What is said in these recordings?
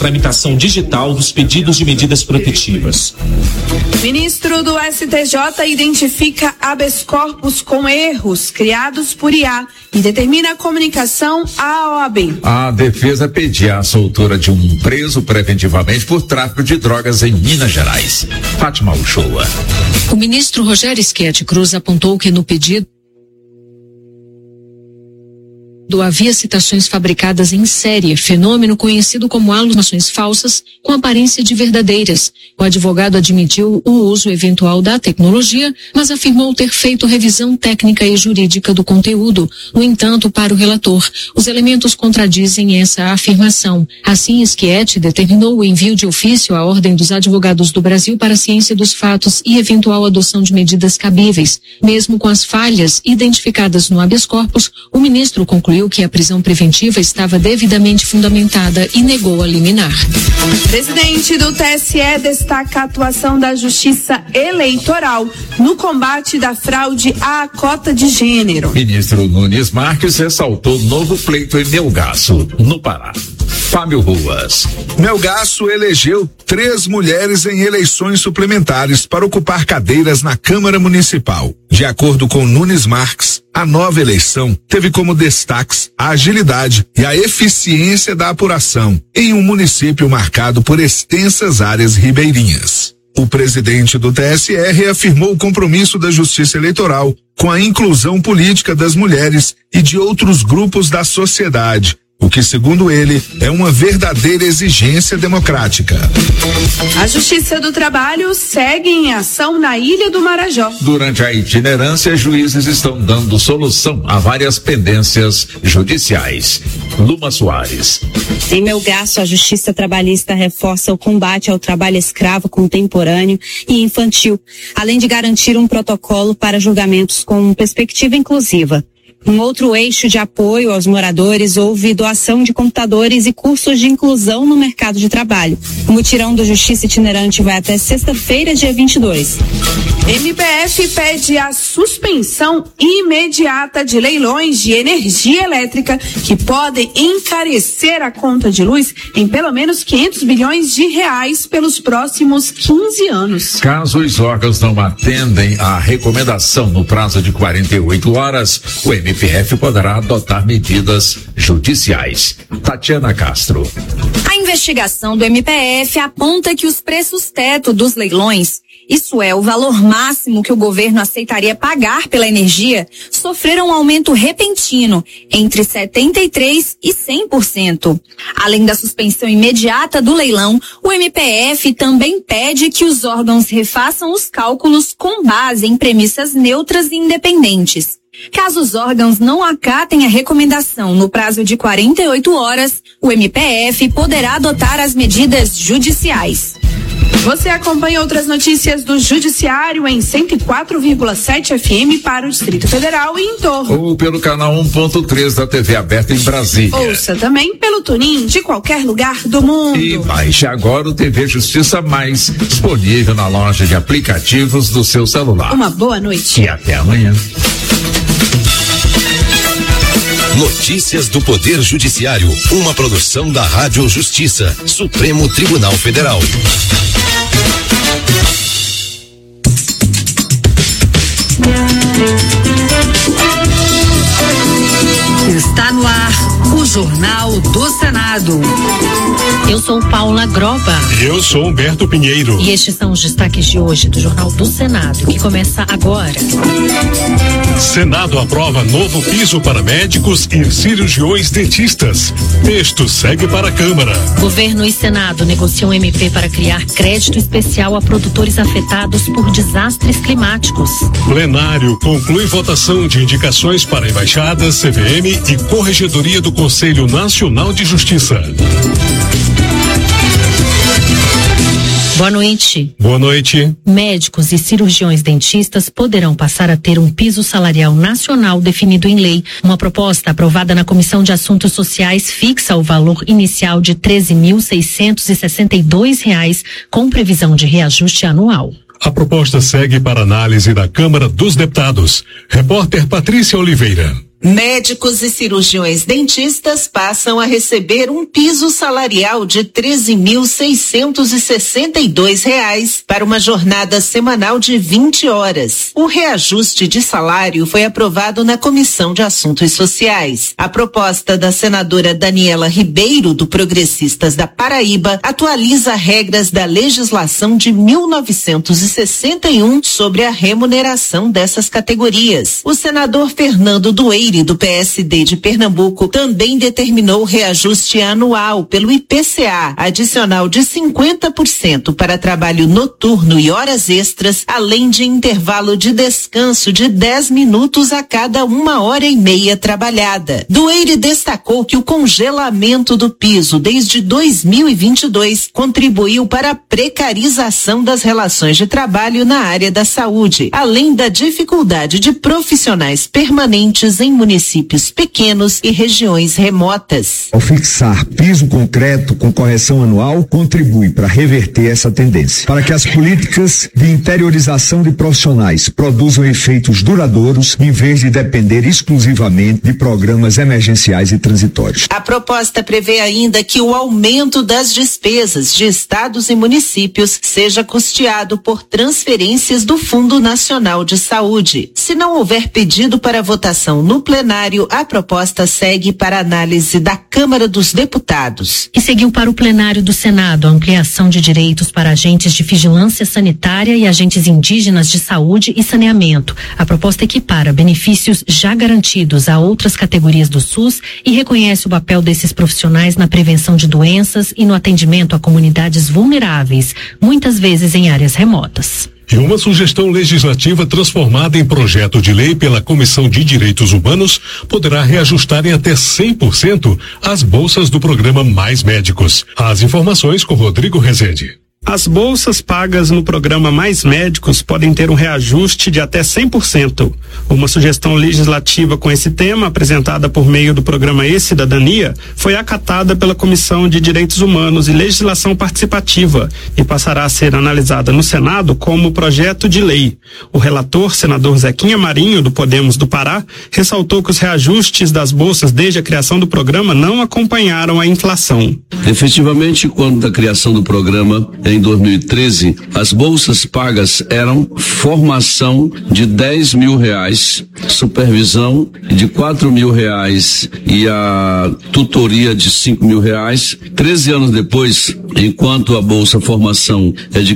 tramitação digital dos pedidos de medidas protetivas. Ministro do STJ identifica habeas corpus com erros criados por IA e determina a comunicação à OAB. A defesa pedia a soltura de um preso preventivamente por tráfico de drogas em Minas Gerais. Fátima Uchoa. O ministro Rogério Schietti Cruz apontou que no pedido havia citações fabricadas em série, fenômeno conhecido como alucinações falsas com aparência de verdadeiras. O advogado admitiu o uso eventual da tecnologia, mas afirmou ter feito revisão técnica e jurídica do conteúdo. No entanto, para o relator, os elementos contradizem essa afirmação. Assim, Schietti determinou o envio de ofício à Ordem dos Advogados do Brasil para a ciência dos fatos e eventual adoção de medidas cabíveis. Mesmo com as falhas identificadas no habeas corpus, o ministro concluiu que a prisão preventiva estava devidamente fundamentada e negou a liminar. O presidente do TSE destaca a atuação da Justiça Eleitoral no combate da fraude à cota de gênero. Ministro Nunes Marques ressaltou novo pleito em Melgaço, no Pará. Fábio Ruas. Melgaço elegeu 3 mulheres em eleições suplementares para ocupar cadeiras na Câmara Municipal. De acordo com Nunes Marques, a nova eleição teve como destaques a agilidade e a eficiência da apuração em um município marcado por extensas áreas ribeirinhas. O presidente do TSE reafirmou o compromisso da Justiça Eleitoral com a inclusão política das mulheres e de outros grupos da sociedade, o que, segundo ele, é uma verdadeira exigência democrática. A Justiça do Trabalho segue em ação na Ilha do Marajó. Durante a itinerância, juízes estão dando solução a várias pendências judiciais. Luma Soares. Em Melgaço, a Justiça Trabalhista reforça o combate ao trabalho escravo contemporâneo e infantil, além de garantir um protocolo para julgamentos com perspectiva inclusiva. Um outro eixo de apoio aos moradores houve doação de computadores e cursos de inclusão no mercado de trabalho. O mutirão do Justiça Itinerante vai até sexta-feira, dia 22. MPF pede a suspensão imediata de leilões de energia elétrica que podem encarecer a conta de luz em pelo menos 500 bilhões de reais pelos próximos 15 anos. Caso os órgãos não atendem à recomendação no prazo de 48 horas, o MPF poderá adotar medidas judiciais. Tatiana Castro. A investigação do MPF aponta que os preços teto dos leilões, isso é, o valor máximo que o governo aceitaria pagar pela energia, sofreram um aumento repentino, entre 73% e 100%. Além da suspensão imediata do leilão, o MPF também pede que os órgãos refaçam os cálculos com base em premissas neutras e independentes. Caso os órgãos não acatem a recomendação no prazo de 48 horas, o MPF poderá adotar as medidas judiciais. Você acompanha outras notícias do Judiciário em 104,7 FM para o Distrito Federal e em torno. Ou pelo canal 1.3 da TV aberta em Brasília. Ouça também pelo TuneIn de qualquer lugar do mundo. E baixe agora o TV Justiça Mais, disponível na loja de aplicativos do seu celular. Uma boa noite. E até amanhã. Notícias do Poder Judiciário, uma produção da Rádio Justiça, Supremo Tribunal Federal. Está no ar o Jornal do Senado. Eu sou Paula Groba. E eu sou Humberto Pinheiro. E estes são os destaques de hoje do Jornal do Senado, que começa agora. Senado aprova novo piso para médicos e cirurgiões dentistas. Texto segue para a Câmara. Governo e Senado negociam MP para criar crédito especial a produtores afetados por desastres climáticos. Plenário conclui votação de indicações para embaixadas, CVM e Corregedoria do Conselho Nacional de Justiça. Boa noite. Boa noite. Médicos e cirurgiões dentistas poderão passar a ter um piso salarial nacional definido em lei. Uma proposta aprovada na Comissão de Assuntos Sociais fixa o valor inicial de R$ 13.662, com previsão de reajuste anual. A proposta segue para análise da Câmara dos Deputados. Repórter Patrícia Oliveira. Médicos e cirurgiões dentistas passam a receber um piso salarial de R$ 13.662 para uma jornada semanal de 20 horas. O reajuste de salário foi aprovado na Comissão de Assuntos Sociais. A proposta da senadora Daniela Ribeiro, do Progressistas da Paraíba, atualiza regras da legislação de 1961 sobre a remuneração dessas categorias. O senador Fernando Dueire, do PSD de Pernambuco, também determinou reajuste anual pelo IPCA, adicional de 50% para trabalho noturno e horas extras, além de intervalo de descanso de 10 minutos a cada 1h30 trabalhada. Dueire destacou que o congelamento do piso desde 2022 contribuiu para a precarização das relações de trabalho na área da saúde, além da dificuldade de profissionais permanentes em municípios pequenos e regiões remotas. Ao fixar piso concreto com correção anual, contribui para reverter essa tendência, para que as políticas de interiorização de profissionais produzam efeitos duradouros, em vez de depender exclusivamente de programas emergenciais e transitórios. A proposta prevê ainda que o aumento das despesas de estados e municípios seja custeado por transferências do Fundo Nacional de Saúde. Se não houver pedido para votação no plenário, a proposta segue para análise da Câmara dos Deputados. E seguiu para o plenário do Senado a ampliação de direitos para agentes de vigilância sanitária e agentes indígenas de saúde e saneamento. A proposta equipara benefícios já garantidos a outras categorias do SUS e reconhece o papel desses profissionais na prevenção de doenças e no atendimento a comunidades vulneráveis, muitas vezes em áreas remotas. E uma sugestão legislativa transformada em projeto de lei pela Comissão de Direitos Humanos poderá reajustar em até 100% as bolsas do programa Mais Médicos. As informações com Rodrigo Rezende. As bolsas pagas no programa Mais Médicos podem ter um reajuste de até 100%. Uma sugestão legislativa com esse tema, apresentada por meio do programa E-Cidadania, foi acatada pela Comissão de Direitos Humanos e Legislação Participativa e passará a ser analisada no Senado como projeto de lei. O relator, senador Zequinha Marinho, do Podemos do Pará, ressaltou que os reajustes das bolsas desde a criação do programa não acompanharam a inflação. Efetivamente, quando da criação do programa, em 2013, as bolsas pagas eram formação de R$10 mil, supervisão de R$4 mil e a tutoria de R$5 mil. 13 anos depois, enquanto a bolsa formação é de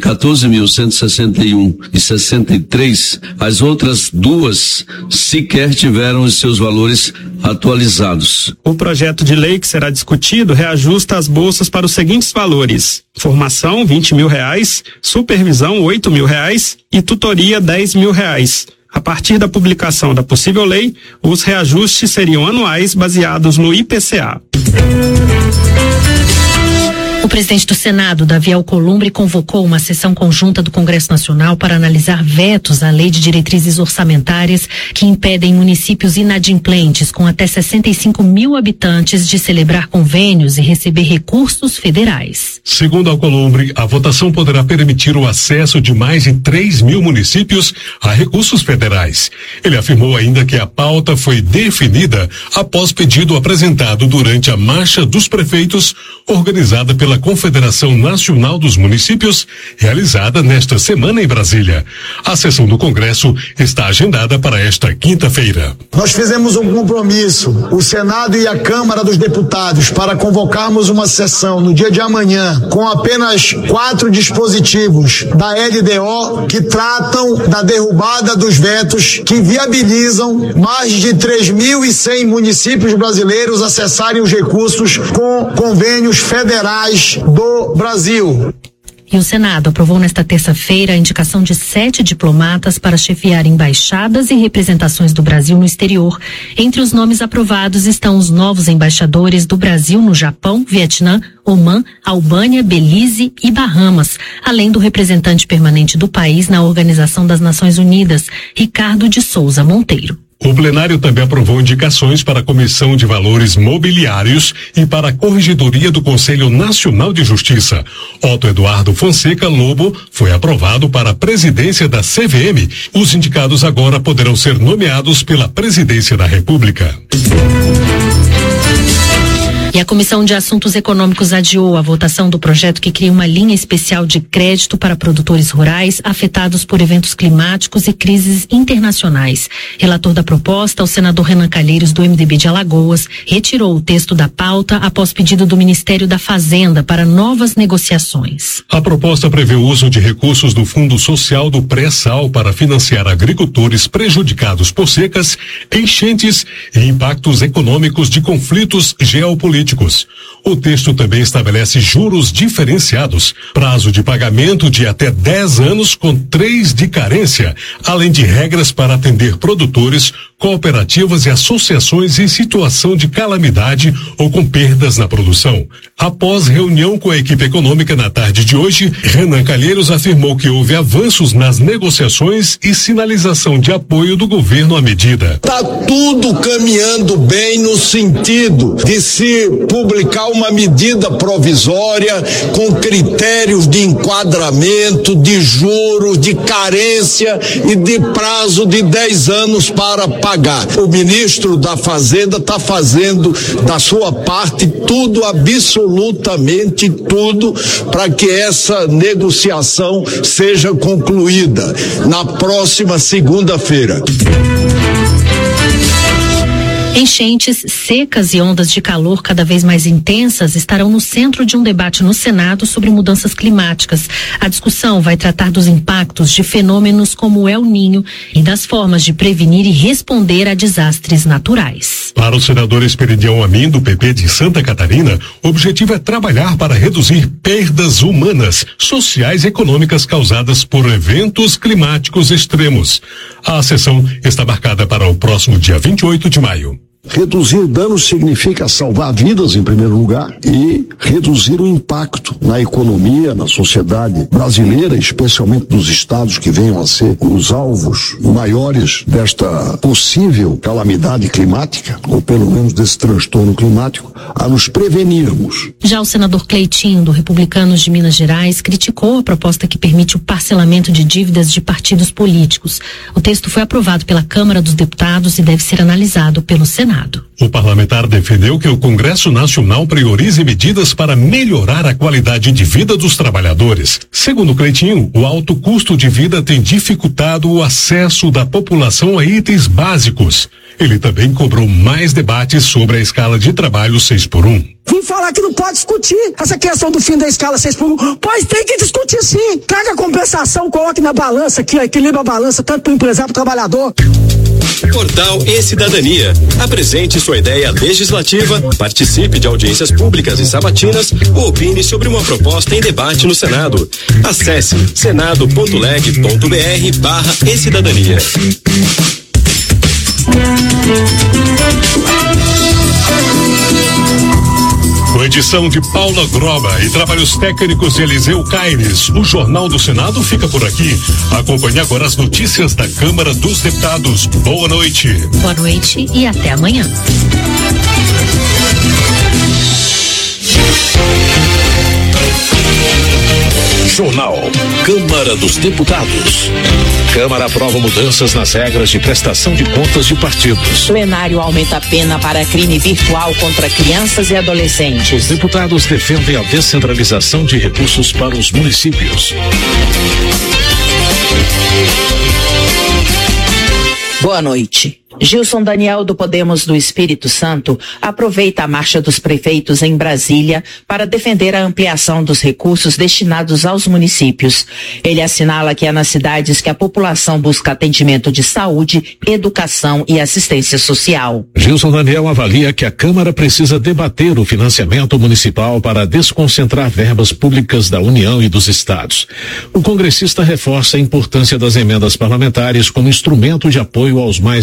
R$14.161,63, as outras duas sequer tiveram os seus valores atualizados. O projeto de lei que será discutido reajusta as bolsas para os seguintes valores: formação R$20 mil, supervisão R$8 mil e tutoria R$10 mil. A partir da publicação da possível lei, os reajustes seriam anuais baseados no IPCA. O presidente do Senado, Davi Alcolumbre, convocou uma sessão conjunta do Congresso Nacional para analisar vetos à Lei de Diretrizes Orçamentárias que impedem municípios inadimplentes com até 65 mil habitantes de celebrar convênios e receber recursos federais. Segundo Alcolumbre, a votação poderá permitir o acesso de mais de 3 mil municípios a recursos federais. Ele afirmou ainda que a pauta foi definida após pedido apresentado durante a Marcha dos Prefeitos, organizada pela Confederação Nacional dos Municípios, realizada nesta semana em Brasília. A sessão do Congresso está agendada para esta quinta-feira. Nós fizemos um compromisso, o Senado e a Câmara dos Deputados, para convocarmos uma sessão no dia de amanhã com apenas 4 dispositivos da LDO que tratam da derrubada dos vetos que viabilizam mais de 3.100 municípios brasileiros acessarem os recursos com convênios federais do Brasil. E o Senado aprovou nesta terça-feira a indicação de 7 diplomatas para chefiar embaixadas e representações do Brasil no exterior. Entre os nomes aprovados estão os novos embaixadores do Brasil no Japão, Vietnã, Omã, Albânia, Belize e Bahamas, além do representante permanente do país na Organização das Nações Unidas, Ricardo de Souza Monteiro. O plenário também aprovou indicações para a Comissão de Valores Mobiliários e para a Corregedoria do Conselho Nacional de Justiça. Otto Eduardo Fonseca Lobo foi aprovado para a presidência da CVM. Os indicados agora poderão ser nomeados pela Presidência da República. E a Comissão de Assuntos Econômicos adiou a votação do projeto que cria uma linha especial de crédito para produtores rurais afetados por eventos climáticos e crises internacionais. Relator da proposta, o senador Renan Calheiros, do MDB de Alagoas, retirou o texto da pauta após pedido do Ministério da Fazenda para novas negociações. A proposta prevê o uso de recursos do Fundo Social do Pré-Sal para financiar agricultores prejudicados por secas, enchentes e impactos econômicos de conflitos geopolíticos. O texto também estabelece juros diferenciados, prazo de pagamento de até 10 anos com 3 de carência, além de regras para atender produtores, cooperativas e associações em situação de calamidade ou com perdas na produção. Após reunião com a equipe econômica na tarde de hoje, Renan Calheiros afirmou que houve avanços nas negociações e sinalização de apoio do governo à medida. Tá tudo caminhando bem no sentido de se publicar uma medida provisória com critérios de enquadramento, de juros, de carência e de prazo de 10 anos para pagar. O ministro da Fazenda está fazendo da sua parte tudo, absolutamente tudo, para que essa negociação seja concluída na próxima segunda-feira. Enchentes, secas e ondas de calor cada vez mais intensas estarão no centro de um debate no Senado sobre mudanças climáticas. A discussão vai tratar dos impactos de fenômenos como o El Niño e das formas de prevenir e responder a desastres naturais. Para o senador Esperidião Amin, do PP de Santa Catarina, o objetivo é trabalhar para reduzir perdas humanas, sociais e econômicas causadas por eventos climáticos extremos. A sessão está marcada para o próximo dia 28 de maio. Reduzir danos significa salvar vidas em primeiro lugar e reduzir o impacto na economia, na sociedade brasileira, especialmente dos estados que venham a ser os alvos maiores desta possível calamidade climática, ou pelo menos desse transtorno climático, a nos prevenirmos. Já o senador Cleitinho, do Republicanos de Minas Gerais, criticou a proposta que permite o parcelamento de dívidas de partidos políticos. O texto foi aprovado pela Câmara dos Deputados e deve ser analisado pelo Senado. O parlamentar defendeu que o Congresso Nacional priorize medidas para melhorar a qualidade de vida dos trabalhadores. Segundo Cleitinho, o alto custo de vida tem dificultado o acesso da população a itens básicos. Ele também cobrou mais debates sobre a escala de trabalho 6x1. Vim falar que não pode discutir essa questão do fim da escala 6x1. Pois tem que discutir sim. Traga a compensação, coloque na balança aqui, equilibra a balança, tanto para o empresário como para o trabalhador. Portal E-Cidadania. Apresente sua ideia legislativa, participe de audiências públicas e sabatinas ou opine sobre uma proposta em debate no Senado. Acesse senado.leg.br/E-Cidadania. Com edição de Paula Groba e trabalhos técnicos de Eliseu Caires, o Jornal do Senado fica por aqui. Acompanhe agora as notícias da Câmara dos Deputados. Boa noite. Boa noite e até amanhã. Jornal Câmara dos Deputados. Câmara aprova mudanças nas regras de prestação de contas de partidos. Plenário aumenta a pena para crime virtual contra crianças e adolescentes. Deputados defendem a descentralização de recursos para os municípios. Boa noite. Gilson Daniel do Podemos do Espírito Santo aproveita a marcha dos prefeitos em Brasília para defender a ampliação dos recursos destinados aos municípios. Ele assinala que é nas cidades que a população busca atendimento de saúde, educação e assistência social. Gilson Daniel avalia que a Câmara precisa debater o financiamento municipal para desconcentrar verbas públicas da União e dos estados. O congressista reforça a importância das emendas parlamentares como instrumento de apoio aos mais de 70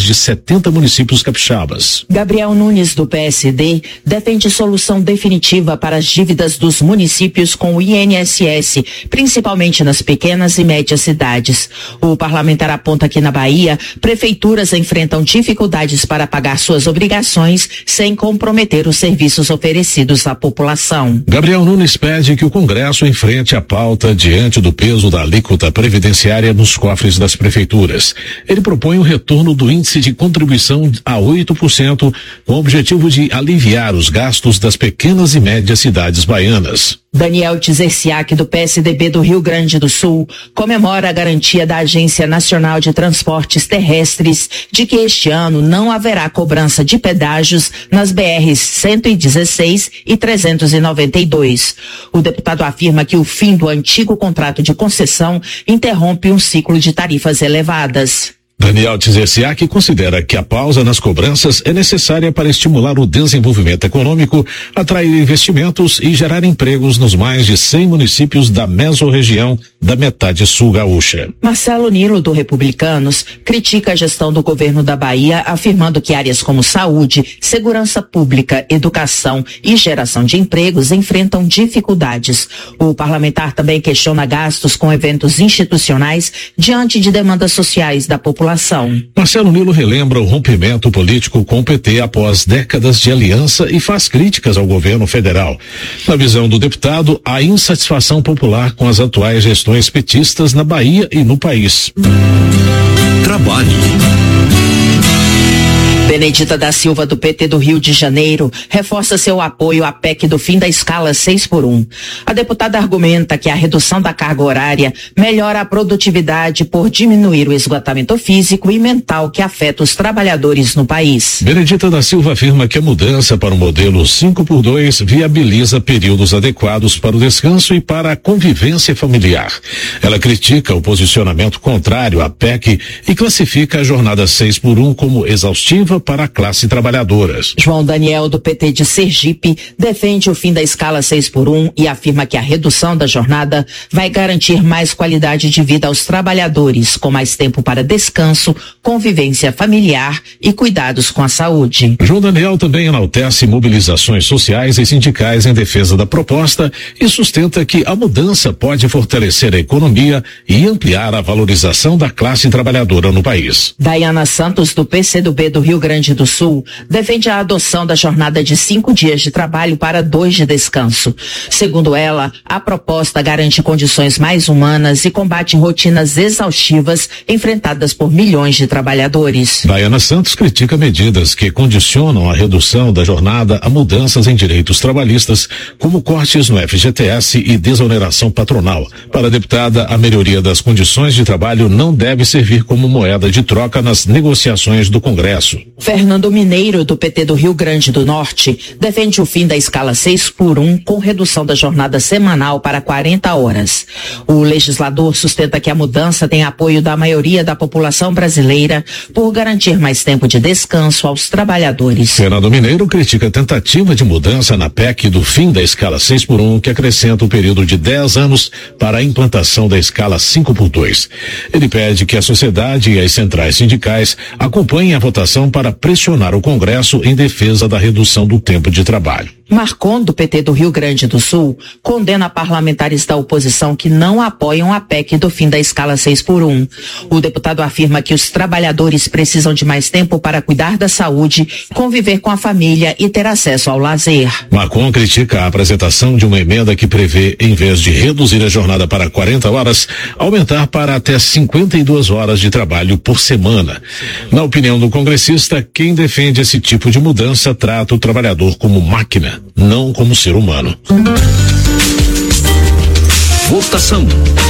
70 municípios capixabas. Gabriel Nunes, do PSD, defende solução definitiva para as dívidas dos municípios com o INSS, principalmente nas pequenas e médias cidades. O parlamentar aponta que na Bahia, prefeituras enfrentam dificuldades para pagar suas obrigações sem comprometer os serviços oferecidos à população. Gabriel Nunes pede que o Congresso enfrente a pauta diante do peso da alíquota previdenciária nos cofres das prefeituras. Ele propõe o retorno do índice de contribuição a 8%, com o objetivo de aliviar os gastos das pequenas e médias cidades baianas. Daniel Tzerciak, do PSDB do Rio Grande do Sul, comemora a garantia da Agência Nacional de Transportes Terrestres de que este ano não haverá cobrança de pedágios nas BRs 116 e 392. O deputado afirma que o fim do antigo contrato de concessão interrompe um ciclo de tarifas elevadas. Daniel Tzerciak considera que a pausa nas cobranças é necessária para estimular o desenvolvimento econômico, atrair investimentos e gerar empregos nos mais de 100 municípios da mesorregião da metade sul gaúcha. Marcelo Nilo, do Republicanos, critica a gestão do governo da Bahia, afirmando que áreas como saúde, segurança pública, educação e geração de empregos enfrentam dificuldades. O parlamentar também questiona gastos com eventos institucionais diante de demandas sociais da população. Marcelo Nilo relembra o rompimento político com o PT após décadas de aliança e faz críticas ao governo federal. Na visão do deputado, há insatisfação popular com as atuais gestões petistas na Bahia e no país. Trabalho. Benedita da Silva, do PT do Rio de Janeiro, reforça seu apoio à PEC do fim da escala 6x1. A deputada argumenta que a redução da carga horária melhora a produtividade por diminuir o esgotamento físico e mental que afeta os trabalhadores no país. Benedita da Silva afirma que a mudança para o modelo 5x2 viabiliza períodos adequados para o descanso e para a convivência familiar. Ela critica o posicionamento contrário à PEC e classifica a jornada 6x1 como exaustiva para a classe trabalhadora. João Daniel, do PT de Sergipe, defende o fim da escala 6x1 e afirma que a redução da jornada vai garantir mais qualidade de vida aos trabalhadores, com mais tempo para descanso, convivência familiar e cuidados com a saúde. João Daniel também enaltece mobilizações sociais e sindicais em defesa da proposta e sustenta que a mudança pode fortalecer a economia e ampliar a valorização da classe trabalhadora no país. Daiana Santos, do PCdoB do Rio Grande do Sul, defende a adoção da jornada de 5 dias de trabalho para 2 de descanso. Segundo ela, a proposta garante condições mais humanas e combate rotinas exaustivas enfrentadas por milhões de trabalhadores. Daiana Santos critica medidas que condicionam a redução da jornada a mudanças em direitos trabalhistas, como cortes no FGTS e desoneração patronal. Para a deputada, a melhoria das condições de trabalho não deve servir como moeda de troca nas negociações do Congresso. Fernando Mineiro, do PT do Rio Grande do Norte, defende o fim da escala 6x1 com redução da jornada semanal para 40 horas. O legislador sustenta que a mudança tem apoio da maioria da população brasileira por garantir mais tempo de descanso aos trabalhadores. Fernando Mineiro critica a tentativa de mudança na PEC do fim da escala 6x1, que acrescenta um período de 10 anos para a implantação da escala 5x2. Ele pede que a sociedade e as centrais sindicais acompanhem a votação para pressionar o Congresso em defesa da redução do tempo de trabalho. Marcon, do PT do Rio Grande do Sul, condena parlamentares da oposição que não apoiam a PEC do fim da escala 6x1. O deputado afirma que os trabalhadores precisam de mais tempo para cuidar da saúde, conviver com a família e ter acesso ao lazer. Marcon critica a apresentação de uma emenda que prevê, em vez de reduzir a jornada para 40 horas, aumentar para até 52 horas de trabalho por semana. Na opinião do congressista, quem defende esse tipo de mudança trata o trabalhador como máquina, não como ser humano. Votação.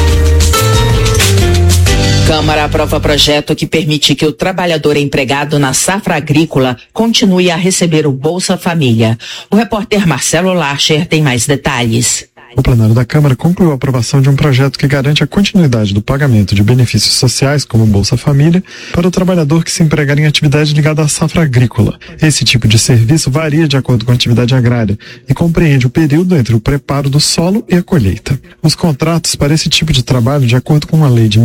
Câmara aprova projeto que permite que o trabalhador empregado na safra agrícola continue a receber o Bolsa Família. O repórter Marcelo Larcher tem mais detalhes. O plenário da Câmara concluiu a aprovação de um projeto que garante a continuidade do pagamento de benefícios sociais, como Bolsa Família, para o trabalhador que se empregar em atividade ligada à safra agrícola. Esse tipo de serviço varia de acordo com a atividade agrária e compreende o período entre o preparo do solo e a colheita. Os contratos para esse tipo de trabalho, de acordo com a lei de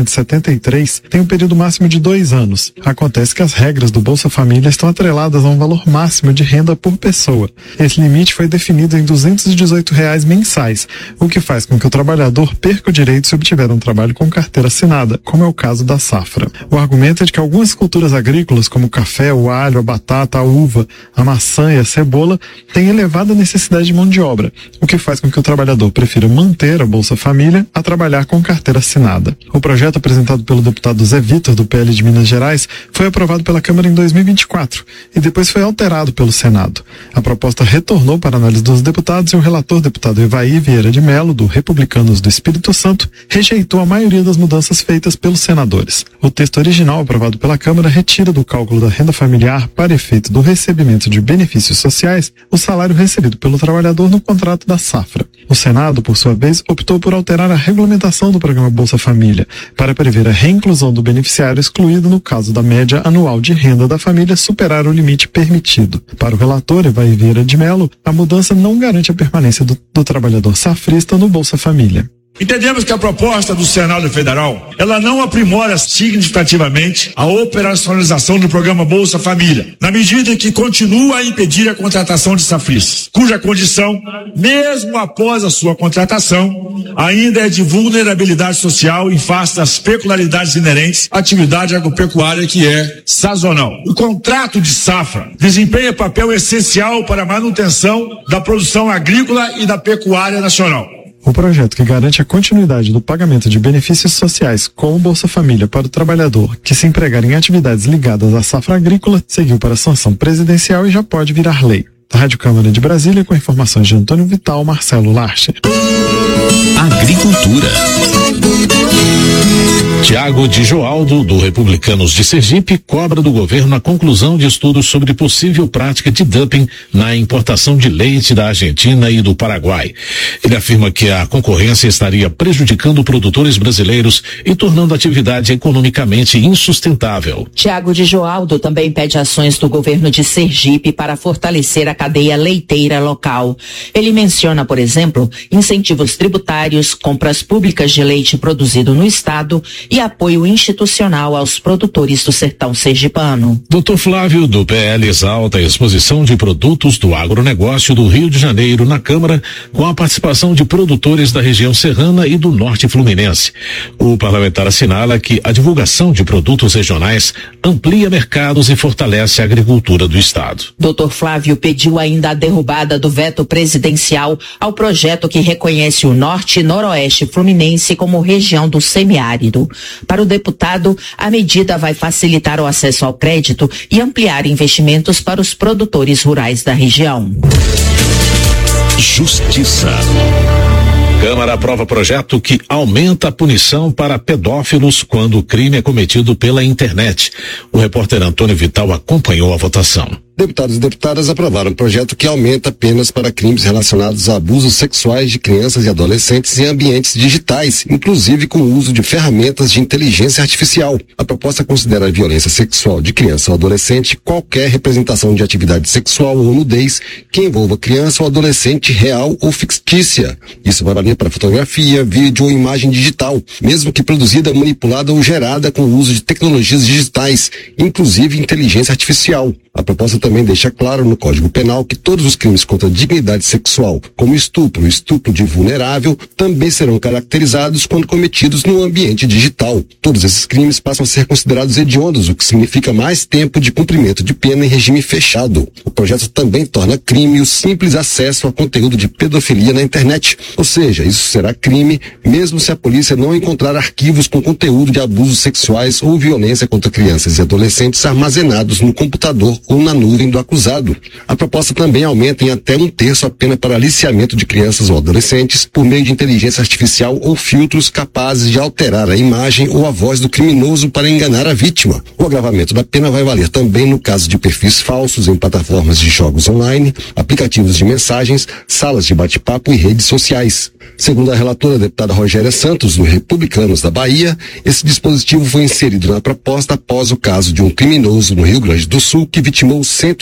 1973, têm um período máximo de 2 anos. Acontece que as regras do Bolsa Família estão atreladas a um valor máximo de renda por pessoa. Esse limite foi definido em R$ 218 mensais, o que faz com que o trabalhador perca o direito se obtiver um trabalho com carteira assinada, como é o caso da safra. O argumento é de que algumas culturas agrícolas, como o café, o alho, a batata, a uva, a maçã e a cebola, têm elevada necessidade de mão de obra, o que faz com que o trabalhador prefira manter a Bolsa Família a trabalhar com carteira assinada. O projeto apresentado pelo deputado Zé Vitor, do PL de Minas Gerais, foi aprovado pela Câmara em 2024 e depois foi alterado pelo Senado. A proposta retornou para análise dos deputados e o relator, deputado Evaí Vieira de Mello, do Republicanos do Espírito Santo, rejeitou a maioria das mudanças feitas pelos senadores. O texto original aprovado pela Câmara retira do cálculo da renda familiar, para efeito do recebimento de benefícios sociais, o salário recebido pelo trabalhador no contrato da safra. O Senado, por sua vez, optou por alterar a regulamentação do programa Bolsa Família, para prever a reinclusão do beneficiário excluído no caso da média anual de renda da família superar o limite permitido. Para o relator, Evaí Vieira de Mello, a mudança não garante a permanência do trabalhador safrista no Bolsa Família. Entendemos que a proposta do Senado Federal, ela não aprimora significativamente a operacionalização do programa Bolsa Família, na medida em que continua a impedir a contratação de safristas, cuja condição, mesmo após a sua contratação, ainda é de vulnerabilidade social em face das peculiaridades inerentes à atividade agropecuária, que é sazonal. O contrato de safra desempenha papel essencial para a manutenção da produção agrícola e da pecuária nacional. O projeto que garante a continuidade do pagamento de benefícios sociais como Bolsa Família para o trabalhador que se empregar em atividades ligadas à safra agrícola seguiu para a sanção presidencial e já pode virar lei. Da Rádio Câmara de Brasília, com informações de Antônio Vital, Marcelo Larcher. Agricultura. Tiago de Joaldo, do Republicanos de Sergipe, cobra do governo a conclusão de estudos sobre possível prática de dumping na importação de leite da Argentina e do Paraguai. Ele afirma que a concorrência estaria prejudicando produtores brasileiros e tornando a atividade economicamente insustentável. Tiago de Joaldo também pede ações do governo de Sergipe para fortalecer a cadeia leiteira local. Ele menciona, por exemplo, incentivos tributários, compras públicas de leite produzido no estado e apoio institucional aos produtores do sertão sergipano. Dr. Flávio, do PL, exalta a exposição de produtos do agronegócio do Rio de Janeiro na Câmara, com a participação de produtores da região serrana e do norte fluminense. O parlamentar assinala que a divulgação de produtos regionais amplia mercados e fortalece a agricultura do estado. Dr. Flávio pediu ainda a derrubada do veto presidencial ao projeto que reconhece o norte e noroeste fluminense como região do semiárido. Para o deputado, a medida vai facilitar o acesso ao crédito e ampliar investimentos para os produtores rurais da região. Justiça. Câmara aprova projeto que aumenta a punição para pedófilos quando o crime é cometido pela internet. O repórter Antônio Vital acompanhou a votação. Deputados e deputadas aprovaram um projeto que aumenta penas para crimes relacionados a abusos sexuais de crianças e adolescentes em ambientes digitais, inclusive com o uso de ferramentas de inteligência artificial. A proposta considera a violência sexual de criança ou adolescente qualquer representação de atividade sexual ou nudez que envolva criança ou adolescente real ou fictícia. Isso vai valer para fotografia, vídeo ou imagem digital, mesmo que produzida, manipulada ou gerada com o uso de tecnologias digitais, inclusive inteligência artificial. A proposta também deixa claro no Código Penal que todos os crimes contra a dignidade sexual, como estupro de vulnerável, também serão caracterizados quando cometidos no ambiente digital. Todos esses crimes passam a ser considerados hediondos, o que significa mais tempo de cumprimento de pena em regime fechado. O projeto também torna crime o simples acesso a conteúdo de pedofilia na internet, ou seja, isso será crime mesmo se a polícia não encontrar arquivos com conteúdo de abusos sexuais ou violência contra crianças e adolescentes armazenados no computador ou na nuvem do acusado. A proposta também aumenta em até 1/3 a pena para aliciamento de crianças ou adolescentes por meio de inteligência artificial ou filtros capazes de alterar a imagem ou a voz do criminoso para enganar a vítima. O agravamento da pena vai valer também no caso de perfis falsos em plataformas de jogos online, aplicativos de mensagens, salas de bate-papo e redes sociais. Segundo a relatora deputada Rogéria Santos, do Republicanos da Bahia, esse dispositivo foi inserido na proposta após o caso de um criminoso no Rio Grande do Sul que vitimou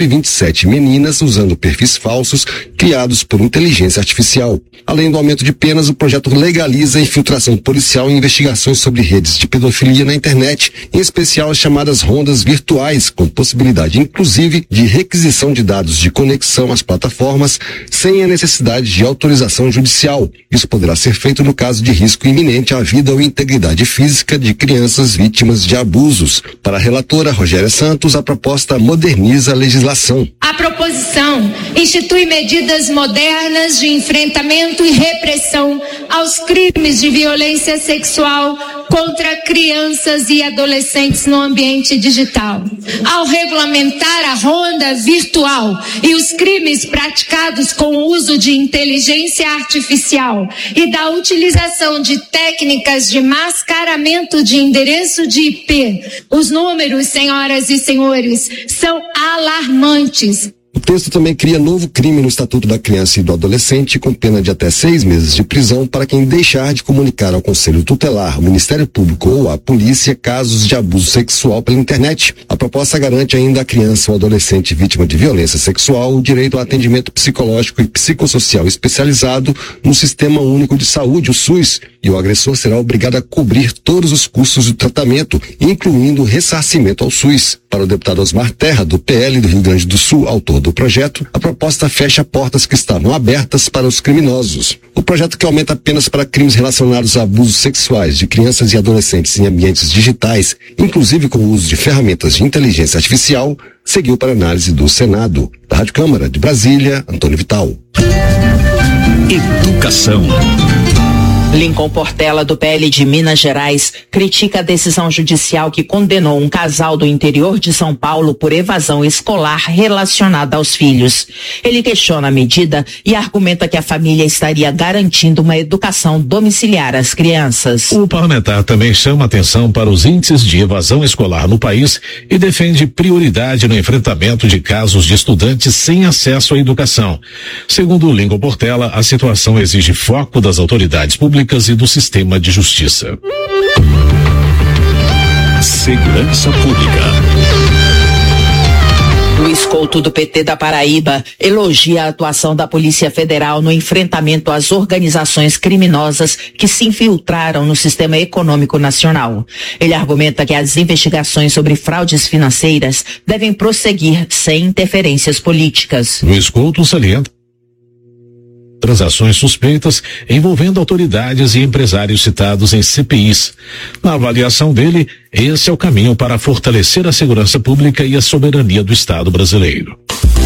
127 meninas usando perfis falsos criados por inteligência artificial. Além do aumento de penas, o projeto legaliza a infiltração policial em investigações sobre redes de pedofilia na internet, em especial as chamadas rondas virtuais, com possibilidade inclusive de requisição de dados de conexão às plataformas sem a necessidade de autorização judicial. Isso poderá ser feito no caso de risco iminente à vida ou integridade física de crianças vítimas de abusos. Para a relatora Rogéria Santos, a proposta moderniza a legislação. A proposição institui medidas modernas de enfrentamento e repressão aos crimes de violência sexual contra crianças e adolescentes no ambiente digital. Ao regulamentar a ronda virtual e os crimes praticados com o uso de inteligência artificial e da utilização de técnicas de mascaramento de endereço de IP, os números, senhoras e senhores, são alarmantes. O texto também cria novo crime no Estatuto da Criança e do Adolescente, com pena de até 6 meses de prisão para quem deixar de comunicar ao Conselho Tutelar, ao Ministério Público ou à polícia casos de abuso sexual pela internet. A proposta garante ainda à criança ou adolescente vítima de violência sexual o direito ao atendimento psicológico e psicossocial especializado no Sistema Único de Saúde, o SUS, e o agressor será obrigado a cobrir todos os custos do tratamento, incluindo o ressarcimento ao SUS. Para o deputado Osmar Terra, do PL do Rio Grande do Sul, autor do projeto, a proposta fecha portas que estavam abertas para os criminosos. O projeto, que aumenta penas para crimes relacionados a abusos sexuais de crianças e adolescentes em ambientes digitais, inclusive com o uso de ferramentas de inteligência artificial, seguiu para análise do Senado. Da Rádio Câmara de Brasília, Antônio Vital. Educação. Lincoln Portela, do PL de Minas Gerais, critica a decisão judicial que condenou um casal do interior de São Paulo por evasão escolar relacionada aos filhos. Ele questiona a medida e argumenta que a família estaria garantindo uma educação domiciliar às crianças. O parlamentar também chama atenção para os índices de evasão escolar no país e defende prioridade no enfrentamento de casos de estudantes sem acesso à educação. Segundo Lincoln Portela, a situação exige foco das autoridades públicas e do sistema de justiça. Segurança Pública. Luiz Couto, do PT da Paraíba, elogia a atuação da Polícia Federal no enfrentamento às organizações criminosas que se infiltraram no sistema econômico nacional. Ele argumenta que as investigações sobre fraudes financeiras devem prosseguir sem interferências políticas. Luiz Couto salienta transações suspeitas envolvendo autoridades e empresários citados em CPIs. Na avaliação dele, esse é o caminho para fortalecer a segurança pública e a soberania do Estado brasileiro.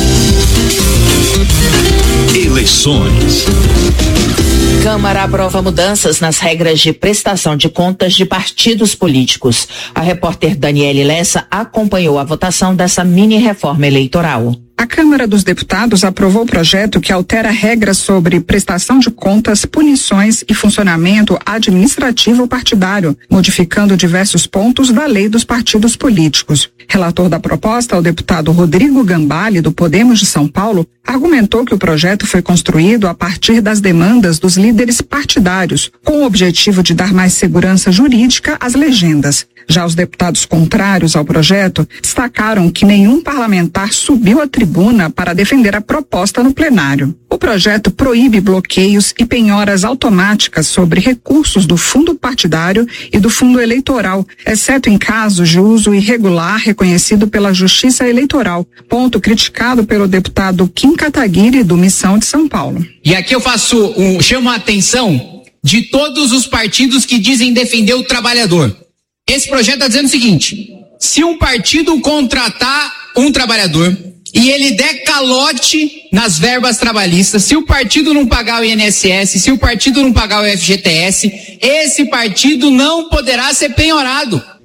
Eleições. Câmara aprova mudanças nas regras de prestação de contas de partidos políticos. A repórter Daniele Lessa acompanhou a votação dessa mini-reforma eleitoral. A Câmara dos Deputados aprovou o projeto que altera regras sobre prestação de contas, punições e funcionamento administrativo partidário, modificando diversos pontos da lei dos partidos políticos. Relator da proposta, o deputado Rodrigo Gambale, do Podemos de São Paulo, argumentou que o projeto foi construído a partir das demandas dos líderes partidários, com o objetivo de dar mais segurança jurídica às legendas. Já os deputados contrários ao projeto destacaram que nenhum parlamentar subiu à tribuna para defender a proposta no plenário. O projeto proíbe bloqueios e penhoras automáticas sobre recursos do fundo partidário e do fundo eleitoral, exceto em casos de uso irregular reconhecido pela Justiça Eleitoral, ponto criticado pelo deputado Kim Kataguiri, do Missão de São Paulo. E aqui eu chamo a atenção de todos os partidos que dizem defender o trabalhador. Esse projeto está dizendo o seguinte: se um partido contratar um trabalhador e ele der calote nas verbas trabalhistas, se o partido não pagar o INSS, se o partido não pagar o FGTS, esse partido não poderá ser penhorado.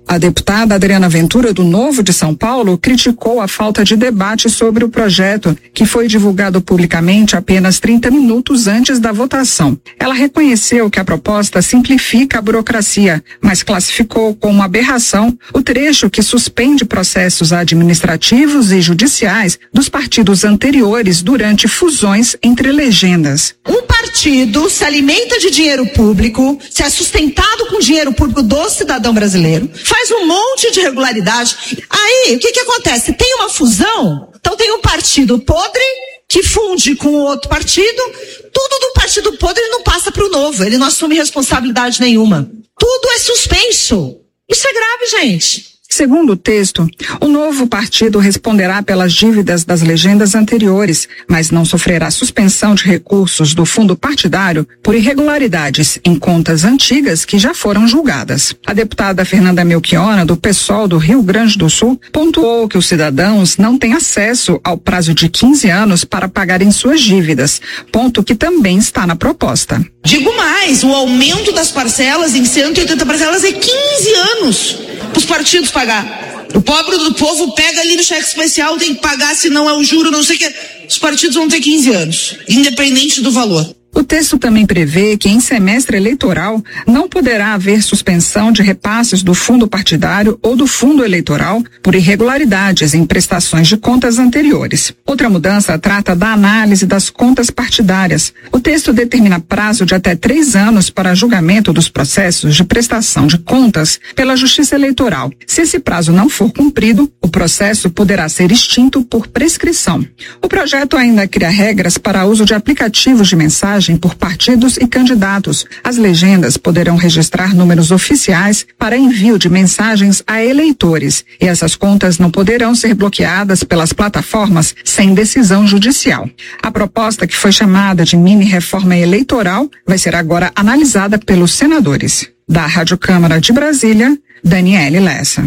A deputada Adriana Ventura, do Novo de São Paulo, criticou a falta de debate sobre o projeto, que foi divulgado publicamente apenas 30 minutos antes da votação. Ela reconheceu que a proposta simplifica a burocracia, mas classificou como aberração o trecho que suspende processos administrativos e judiciais dos partidos anteriores durante fusões entre legendas. Um partido se alimenta de dinheiro público, se é sustentado com dinheiro público do cidadão brasileiro, faz um monte de irregularidade. Aí, o que acontece? Tem uma fusão, então tem um partido podre que funde com o outro partido, tudo do partido podre não passa para o novo, ele não assume responsabilidade nenhuma. Tudo é suspenso. Isso é grave, gente. Segundo o texto, o novo partido responderá pelas dívidas das legendas anteriores, mas não sofrerá suspensão de recursos do fundo partidário por irregularidades em contas antigas que já foram julgadas. A deputada Fernanda Melchiona, do PSOL do Rio Grande do Sul, pontuou que os cidadãos não têm acesso ao prazo de 15 anos para pagarem suas dívidas, ponto que também está na proposta. Digo mais, o aumento das parcelas em 180 parcelas é 15 anos para os partidos pagar. O pobre do povo pega ali no cheque especial, tem que pagar, senão é o juro, não sei o que. Os partidos vão ter 15 anos, independente do valor. O texto também prevê que em semestre eleitoral não poderá haver suspensão de repasses do fundo partidário ou do fundo eleitoral por irregularidades em prestações de contas anteriores. Outra mudança trata da análise das contas partidárias. O texto determina prazo de até 3 anos para julgamento dos processos de prestação de contas pela Justiça Eleitoral. Se esse prazo não for cumprido, o processo poderá ser extinto por prescrição. O projeto ainda cria regras para uso de aplicativos de mensagem por partidos e candidatos. As legendas poderão registrar números oficiais para envio de mensagens a eleitores, e essas contas não poderão ser bloqueadas pelas plataformas sem decisão judicial. A proposta, que foi chamada de mini reforma eleitoral, vai ser agora analisada pelos senadores. Da Rádio Câmara de Brasília, Daniele Lessa.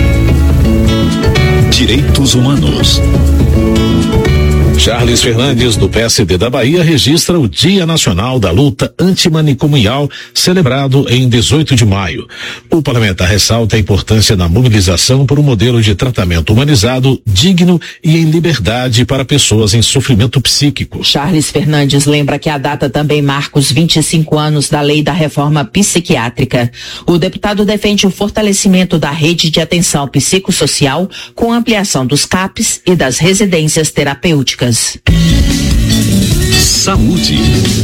Direitos Humanos. Charles Fernandes, do PSD da Bahia, registra o Dia Nacional da Luta Antimanicomial, celebrado em 18 de maio. O parlamentar ressalta a importância da mobilização por um modelo de tratamento humanizado, digno e em liberdade para pessoas em sofrimento psíquico. Charles Fernandes lembra que a data também marca os 25 anos da Lei da Reforma Psiquiátrica. O deputado defende o fortalecimento da rede de atenção psicossocial com ampliação dos CAPs e das residências terapêuticas. Saúde.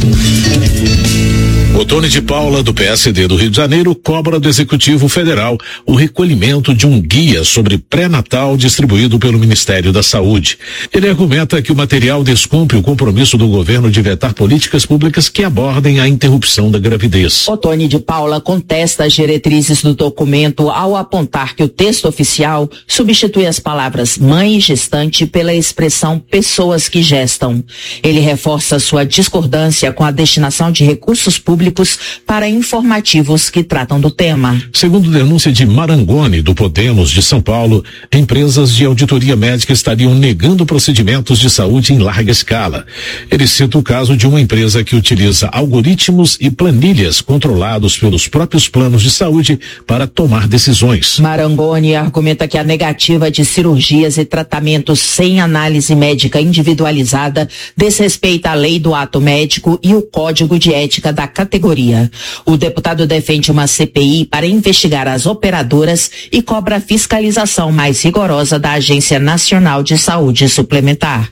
Otone de Paula, do PSD do Rio de Janeiro, cobra do Executivo Federal o recolhimento de um guia sobre pré-natal distribuído pelo Ministério da Saúde. Ele argumenta que o material descumpre o compromisso do governo de vetar políticas públicas que abordem a interrupção da gravidez. Otone de Paula contesta as diretrizes do documento ao apontar que o texto oficial substitui as palavras mãe e gestante pela expressão pessoas que gestam. Ele reforça sua discordância com a destinação de recursos públicos para informativos que tratam do tema. Segundo denúncia de Marangoni, do Podemos de São Paulo, empresas de auditoria médica estariam negando procedimentos de saúde em larga escala. Ele cita o caso de uma empresa que utiliza algoritmos e planilhas controlados pelos próprios planos de saúde para tomar decisões. Marangoni argumenta que a negativa de cirurgias e tratamentos sem análise médica individualizada desrespeita a lei do ato médico e o código de ética da categoria. O deputado defende uma CPI para investigar as operadoras e cobra a fiscalização mais rigorosa da Agência Nacional de Saúde Suplementar.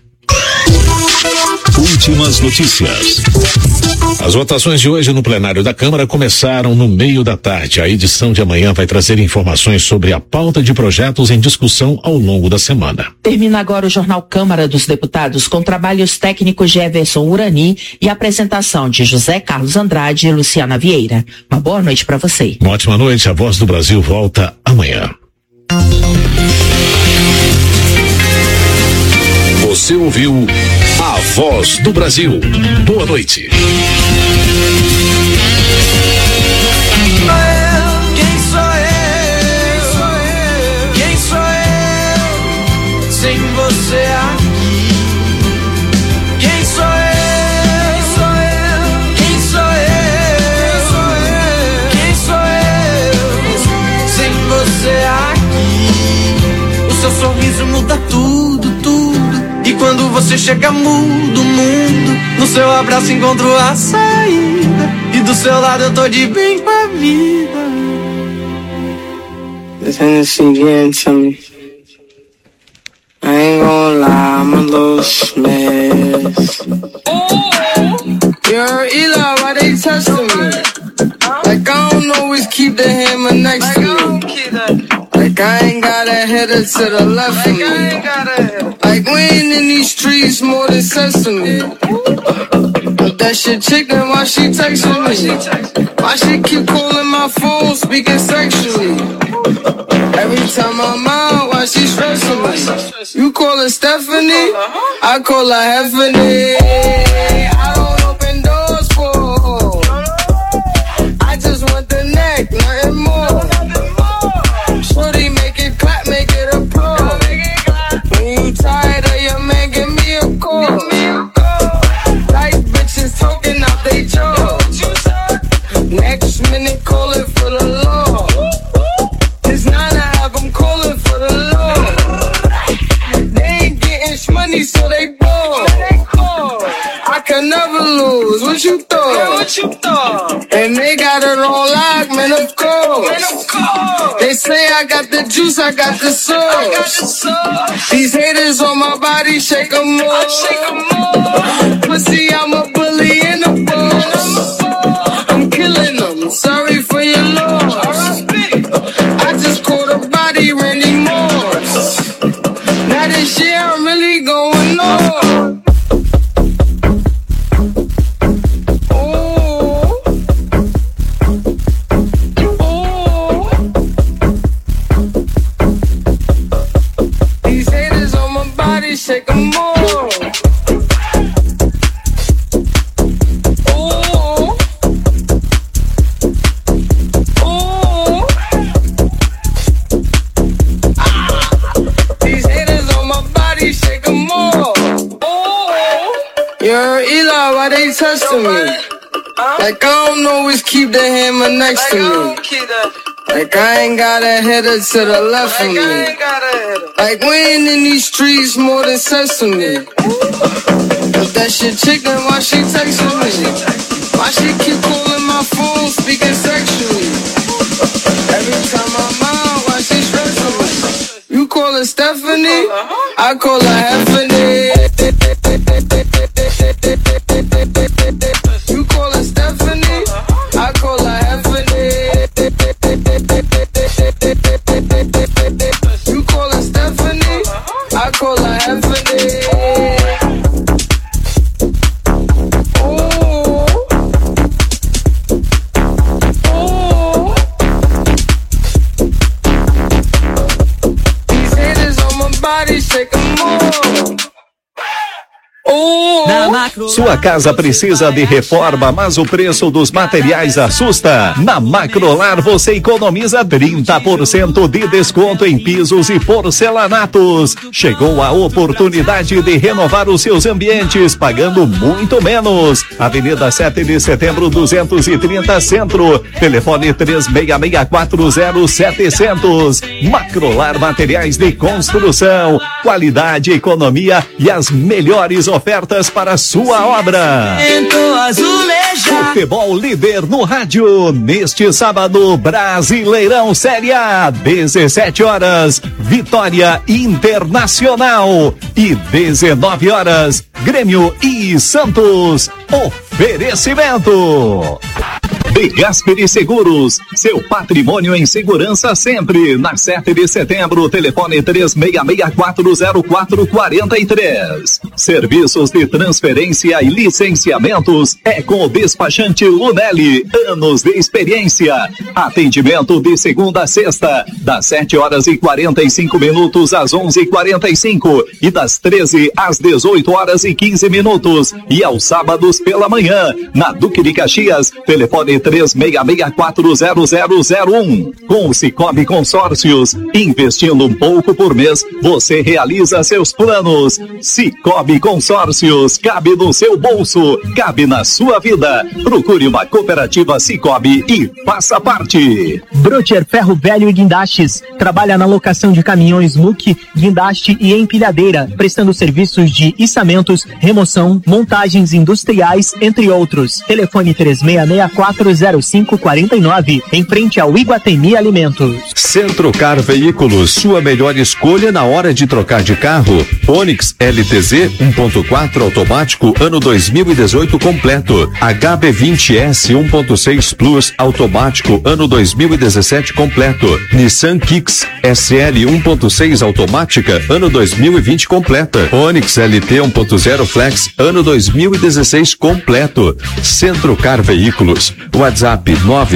Últimas notícias. As votações de hoje no plenário da Câmara começaram no meio da tarde. A edição de amanhã vai trazer informações sobre a pauta de projetos em discussão ao longo da semana. Termina agora o Jornal Câmara dos Deputados com trabalhos técnicos de Everson Urani e apresentação de José Carlos Andrade e Luciana Vieira. Uma boa noite para você. Uma ótima noite. A Voz do Brasil volta amanhã. Você ouviu A Voz do Brasil. Boa noite. Quem sou eu? Quem sou eu? Sem você aqui. Quem sou eu? Quem sou eu? Quem sou eu? Sem você seu sorriso muda tudo, tudo. E quando você chega muda o mundo. No seu abraço encontro a saída. E do seu lado eu tô de bem com a vida. This Hennessy getting to me. I ain't gonna lie, I'm a little smashed. Yo, Eli, why they testing me? Like I don't always keep the hammer next to me. Like I ain't got a header to the left of me. Like we ain't in these streets more than sesame. But that shit chicken, why she texting me? Why she keep calling my phone, speaking sexually? Every time I'm out, why she stressing me? You call her Stephanie, I call her Heffany. I don't open doors for her. I just want the neck, nothing more. Shorty, make it clap, make it applaud. When you tired of your man, give me a call. Like bitches talking out they jaw. Next minute, call it for the law. It's 9.5, I'm calling for the law. They ain't getting money, so they ball. I can never lose. What you thought? And they got it all locked, man, of course. They say I got the juice, I got the sauce. These haters on my body, shake 'em off. Pussy, I'm a bully and a boss. I'm killing them, sorry for your loss. I just caught a body, Randy Moss. Now this year I'm really going on. These haters on my body, shake 'em more. Yo, Eli, why they testing me? Like I don't always keep the hammer next to me. Like I ain't got a header to the left of me. Like we ain't in these streets more than sesame. But that shit chicken, why she texting me? Why she keep calling my phone, speaking sexually? Every time I'm out, why she stressing me? You call her Stephanie, I call her Heffany. You call her Stephanie, I call her Heffany. You call her Stephanie, I call her Heffany. These haters on my body, shake 'em more. Sua casa precisa de reforma, mas o preço dos materiais assusta. Na Macrolar você economiza 30% de desconto em pisos e porcelanatos. Chegou a oportunidade de renovar os seus ambientes pagando muito menos. Avenida 7 de Setembro 230 Centro. Telefone 36640700. Macrolar Materiais de Construção. Qualidade, economia e as melhores ofertas para sua obra. Futebol líder no rádio. Neste sábado, Brasileirão Série A, 17 horas, Vitória Internacional. E 19 horas, Grêmio e Santos. Oferecimento De Gasperi Seguros, seu patrimônio em segurança sempre. Na 7 de setembro, telefone 36640443. Serviços de transferência e licenciamentos é com o despachante Lunelli. Anos de experiência. Atendimento de segunda a sexta, das 7h45 às 11h45 e das 13 às 18h15. E aos sábados pela manhã, na Duque de Caxias, telefone 996640001. Com o Sicoob Consórcios, investindo um pouco por mês, você realiza seus planos. Sicoob Consórcios, cabe no seu bolso, cabe na sua vida. Procure uma cooperativa Sicoob e faça parte. Brocher Ferro Velho e Guindastes trabalha na locação de caminhões muque, guindaste e empilhadeira, prestando serviços de içamentos, remoção, montagens industriais, entre outros. Telefone 36640549, em frente ao Iguatemi Alimentos. Centrocar Veículos, sua melhor escolha na hora de trocar de carro. Onix LTZ 1.4 automático ano 2018 completo. HB20S 1.6 Plus automático ano 2017 completo. Nissan Kicks SL 1.6 automática ano 2020 completa. Onix LT 1.0 Flex ano 2016 completo. Centrocar Veículos. WhatsApp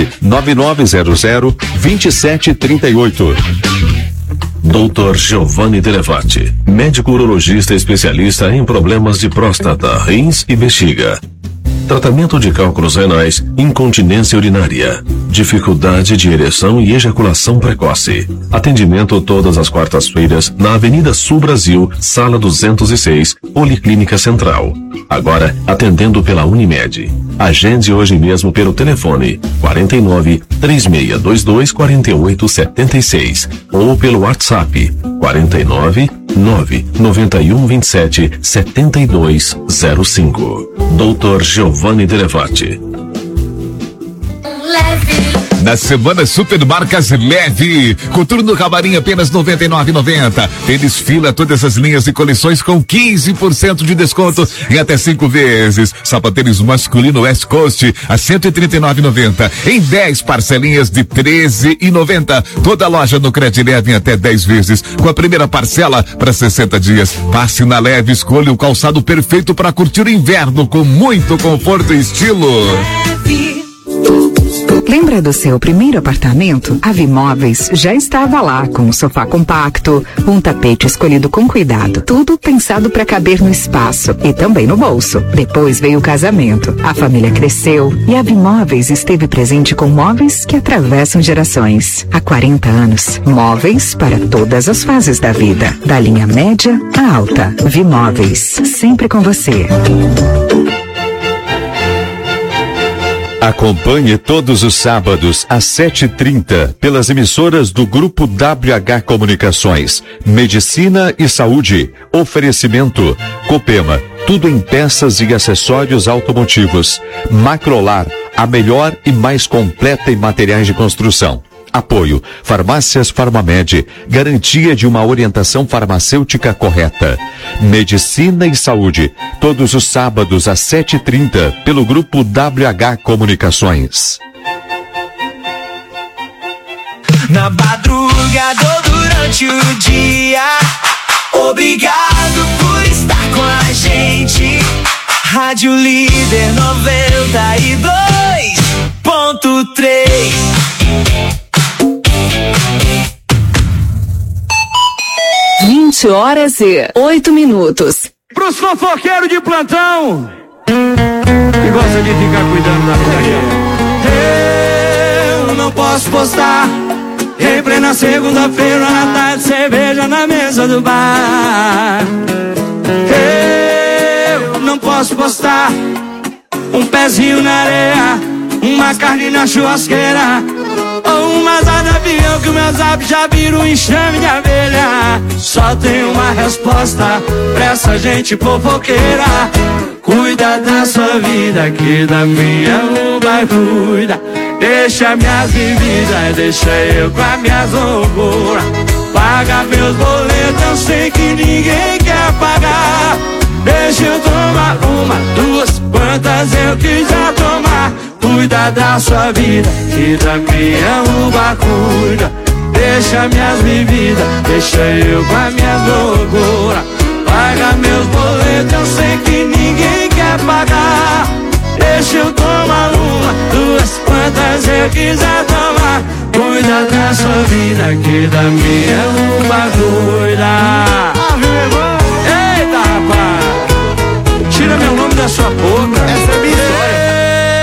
999002738. Dr. Giovanni Delevati, médico urologista especialista em problemas de próstata, rins e bexiga. Tratamento de cálculos renais, incontinência urinária, dificuldade de ereção e ejaculação precoce. Atendimento todas as quartas-feiras na Avenida Sul Brasil, Sala 206, Policlínica Central. Agora atendendo pela Unimed. Agende hoje mesmo pelo telefone 49 3622 4876 ou pelo WhatsApp 49 991 27 7205. Dr. Giovanni Delevati. Na semana Supermarcas Leve, coturno camarim apenas R$ 99,90. Tênis Fila, todas as linhas e coleções com 15% de desconto em até 5 vezes. Sapatênis masculino West Coast a R$ 139,90 em 10 parcelinhas de R$ 13,90. Toda loja no Cred Leve em até 10 vezes, com a primeira parcela para 60 dias. Passe na Leve, escolha o calçado perfeito para curtir o inverno com muito conforto e estilo. Lembra do seu primeiro apartamento? A Vimóveis já estava lá, com um sofá compacto, um tapete escolhido com cuidado, tudo pensado para caber no espaço e também no bolso. Depois veio o casamento, a família cresceu e a Vimóveis esteve presente com móveis que atravessam gerações. Há 40 anos, móveis para todas as fases da vida, da linha média à alta. Vimóveis, sempre com você. Acompanhe todos os sábados às 7h30 pelas emissoras do Grupo WH Comunicações. Medicina e Saúde. Oferecimento. Copema. Tudo em peças e acessórios automotivos. Macrolar. A melhor e mais completa em materiais de construção. Apoio. Farmácias Farmamed. Garantia de uma orientação farmacêutica correta. Medicina e Saúde. Todos os sábados às 7h30 pelo Grupo WH Comunicações. Na madrugada ou durante o dia, obrigado por estar com a gente. Rádio Líder 92.3. 20h08. Pros fofoqueiros de plantão que gosta de ficar cuidando da vida. Eu não posso postar em plena segunda-feira na tarde, cerveja na mesa do bar. Eu não posso postar um pezinho na areia, uma carne na churrasqueira, ou uma asa de avião que o meu zap já vira um enxame de abelha. Só tem uma resposta pra essa gente fofoqueira: cuida da sua vida, que da minha não vai cuidar. Deixa minhas bebidas, deixa eu com as minhas loucuras. Paga meus boletos, eu sei que ninguém quer pagar. Deixa eu tomar uma, duas, quantas eu quiser tomar. Cuida da sua vida, que da minha uva cuida. Deixa minhas bebidas, deixa eu com as minhas loucuras. Paga meus boletos, eu sei que ninguém quer pagar. Deixa eu tomar uma, duas, quantas eu quiser tomar. Cuida da sua vida, que da minha uva cuida. Eita, rapaz, tira meu nome da sua boca. Essa é minha história.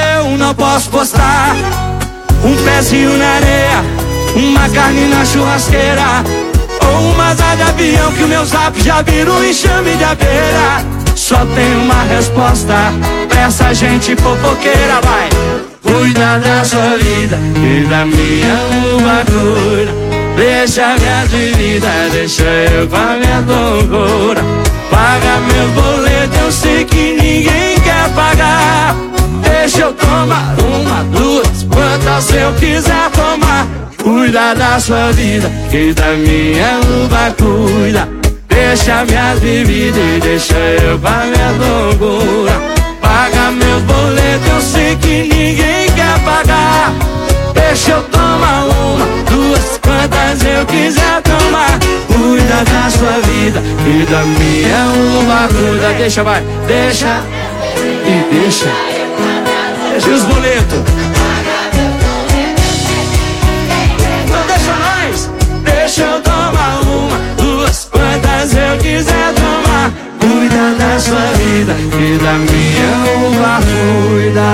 não posso postar. Um pezinho na areia, uma carne na churrasqueira, ou uma asa de avião que o meu zap já vira um enxame de abelha. Só tem uma resposta pra essa gente fofoqueira, vai. Cuida da sua vida e da minha uma cura. Deixa minha dívida, deixa eu com a minha loucura. Paga meu boleto, eu sei que ninguém quer pagar. Deixa eu tomar uma, duas, quantas eu quiser tomar. Cuida da sua vida e da minha uva cuida. Deixa minha dívida e deixa eu com a minha loucura. Paga meu boleto, eu sei que ninguém quer pagar. Deixa eu tomar uma, duas, quantas eu quiser tomar. Cuida da sua vida e da minha uva cuida. Deixa, vai, deixa e deixa. Deixa os boletos. Não deixa nós. Deixa eu tomar uma, duas, quantas eu quiser tomar. Cuida da sua vida e da minha uva cuida.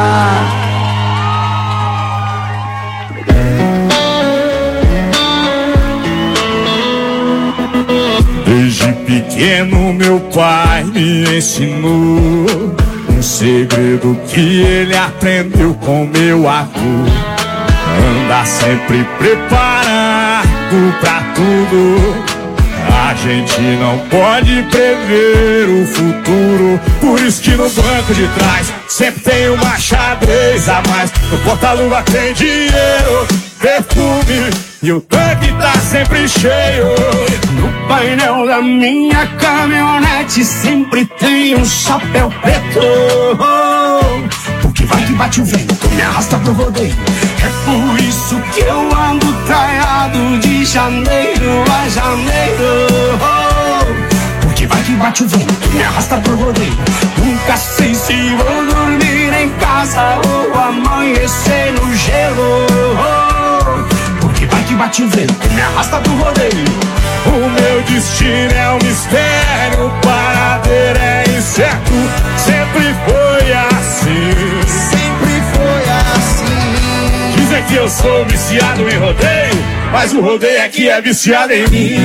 Desde pequeno meu pai me ensinou um segredo que ele aprendeu com meu avô. Andar sempre preparado pra tudo. A gente não pode prever o futuro. Por isso que no banco de trás sempre tem uma xadrez a mais. No porta-luva tem dinheiro, perfume e o tanque tá sempre cheio. No painel da minha caminhonete sempre tem um chapéu preto. Porque vai que bate o vento, me arrasta pro rodeio. É por isso que eu ando traiado de janeiro a janeiro. Porque vai que bate o vento, me arrasta pro rodeio. Nunca sei se vou dormir em casa ou amanhecer no gelo. Porque vai que bate o vento, me arrasta pro rodeio. O meu destino é um mistério, o paradeiro é incerto. Sempre foi assim, sempre foi assim. Dizem que eu sou viciado em rodeio, mas o rodeio é que é viciado em mim.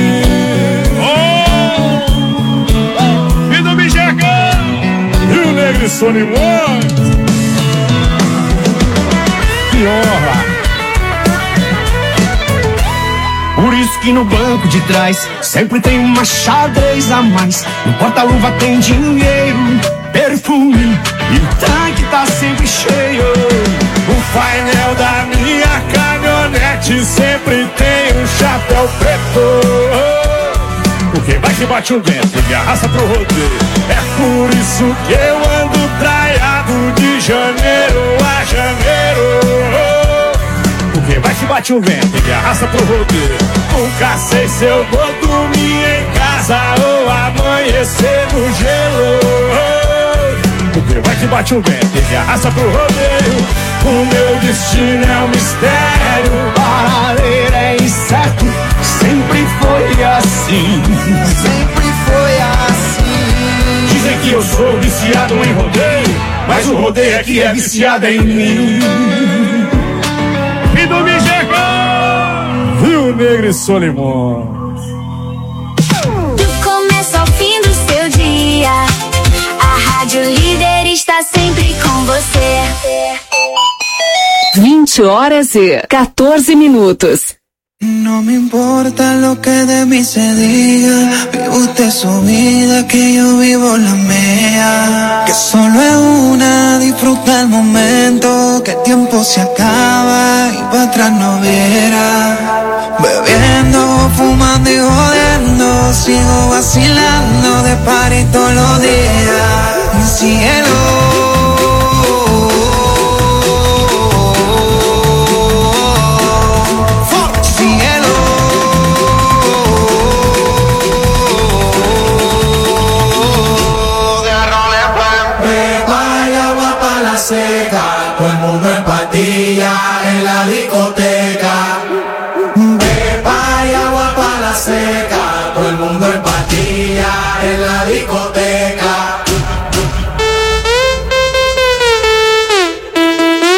Oh! E do Bijacão e o Negro Solimões. Que honra! Por isso que no banco de trás sempre tem uma xadrez a mais. No porta-luva tem dinheiro, perfume e o tanque tá sempre cheio. O painel da minha caminhonete sempre tem um chapéu preto. Porque vai que bate o vento e me arrasta pro rodeio. É por isso que eu ando traiado de janeiro a janeiro. Porque vai que bate o vento e me arrasta pro rodeio. Nunca sei se eu vou dormir em casa ou amanhecer no gelo. Porque vai que bate o vento e me arrasta pro rodeio. O meu destino é um mistério, o paradeiro é incerto. Sempre foi assim, sempre foi assim. Dizem que eu sou viciado em rodeio, mas o rodeio é que é viciado em mim. E do Mijecão, Rio Negro e Solimões. Do começo ao fim do seu dia, a Rádio Líder está sempre com você. 20h14. No me importa lo que de mí se diga, vive usted su vida, que yo vivo la mía. Que solo es una, disfruta el momento, que el tiempo se acaba y para atrás no viera. Bebiendo, fumando y jodiendo, sigo vacilando de party todos los días. Mi cielo. Todo el mundo en patilla en la discoteca. Pepa y agua para la seca. Todo el mundo en patilla en la discoteca.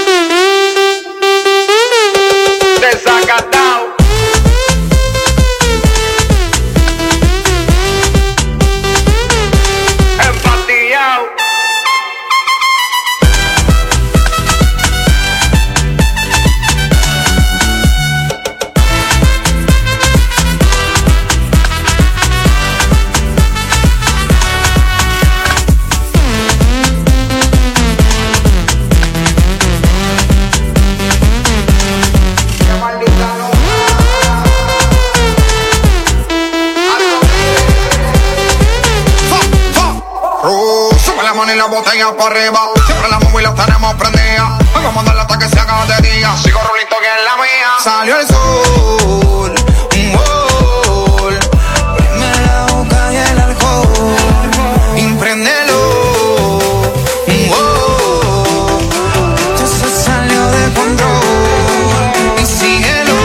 manos y la botella para arriba. Siempre la móvil la tenemos prendida. Vamos a mandarla hasta que se haga de día. Sigo rolito que es la mía. Salió el sol, un gol. Prende la boca y el alcohol. Impréndelo, un gol. Ya se salió de control. Y síguelo.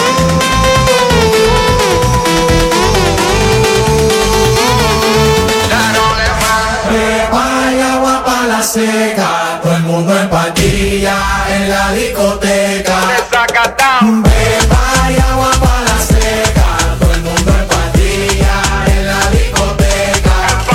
Hay agua para la seca, todo el mundo en patilla en la discoteca. Hay agua para la seca, todo el mundo en patilla en la discoteca.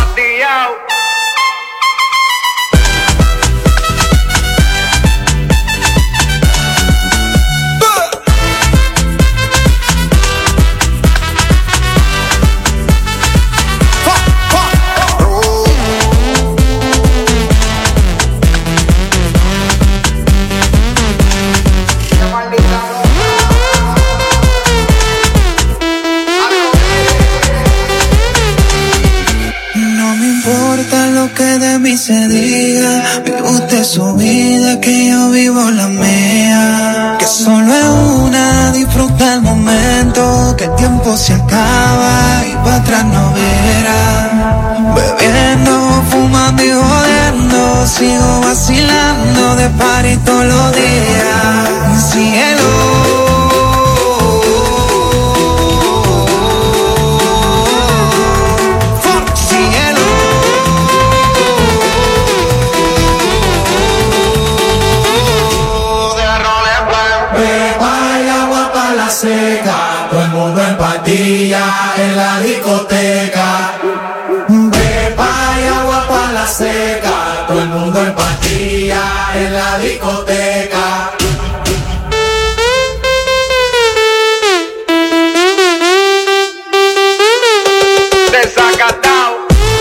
No me importa lo que de mí se diga, vive usted su vida, que yo vivo la mía. Que solo es una, disfruta el momento, que el tiempo se acaba y para atrás no verá. Bebiendo, fumando y jodiendo, sigo vacilando de party todos los días. Cielo. Seca, todo el mundo en patilla en la discoteca. Pepa y agua para la seca, todo el mundo en patilla en la discoteca. Desacatao.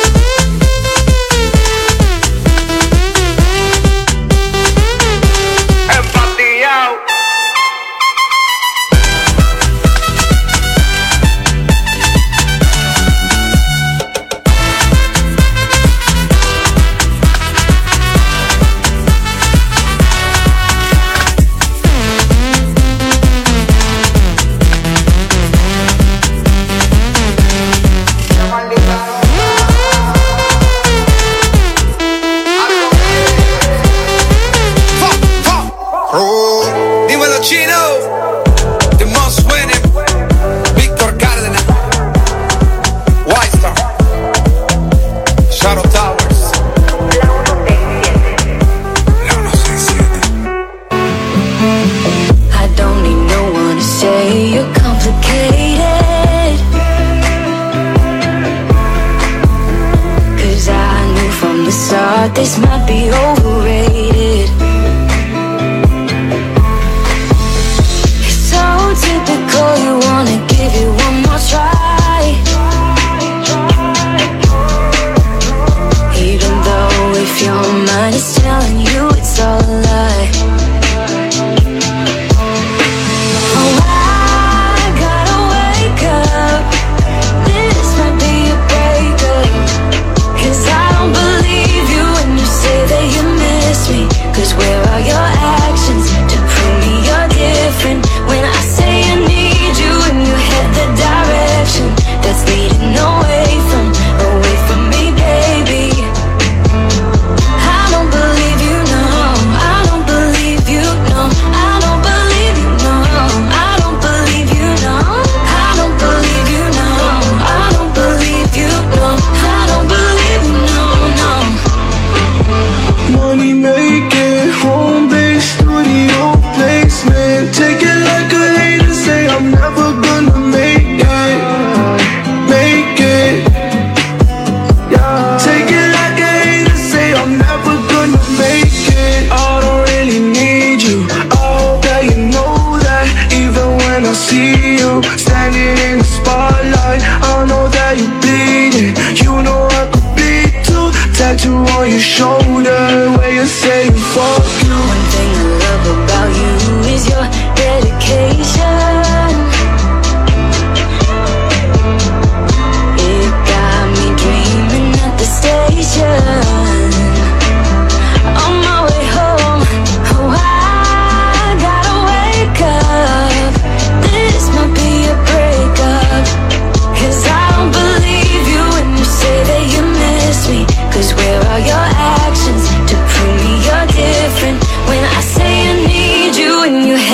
Empatillao.